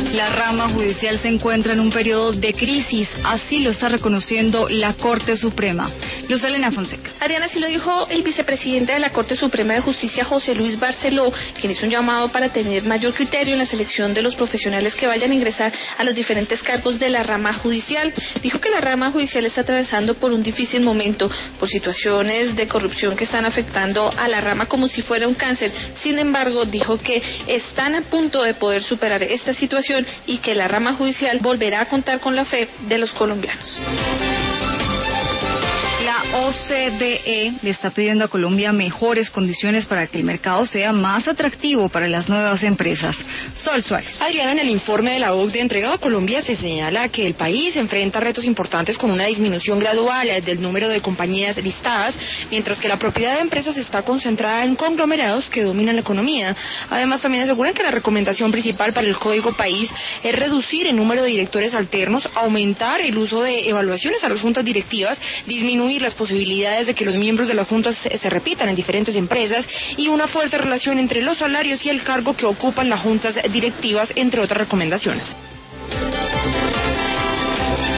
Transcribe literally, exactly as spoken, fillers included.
La rama judicial se encuentra en un periodo de crisis, así lo está reconociendo la Corte Suprema. Luz Elena Fonseca. Adriana, así lo dijo el vicepresidente de la Corte Suprema de Justicia, José Luis Barceló, quien hizo un llamado para tener mayor criterio en la selección de los profesionales que vayan a ingresar a los diferentes cargos de la rama judicial. Dijo que la rama judicial está atravesando por un difícil momento, por situaciones de corrupción que están afectando a la rama como si fuera un cáncer. Sin embargo, dijo que están a punto de poder superar esta situación y que la rama judicial volverá a contar con la fe de los colombianos. La O C D E le está pidiendo a Colombia mejores condiciones para que el mercado sea más atractivo para las nuevas empresas. Sol Suárez. Adriana, en el informe de la O C D E entregado a Colombia se señala que el país enfrenta retos importantes con una disminución gradual del número de compañías listadas, mientras que la propiedad de empresas está concentrada en conglomerados que dominan la economía. Además, también aseguran que la recomendación principal para el Código País es reducir el número de directores alternos, aumentar el uso de evaluaciones a las juntas directivas, disminuir las posibilidades de que los miembros de las juntas se, se repitan en diferentes empresas y una fuerte relación entre los salarios y el cargo que ocupan las juntas directivas, entre otras recomendaciones.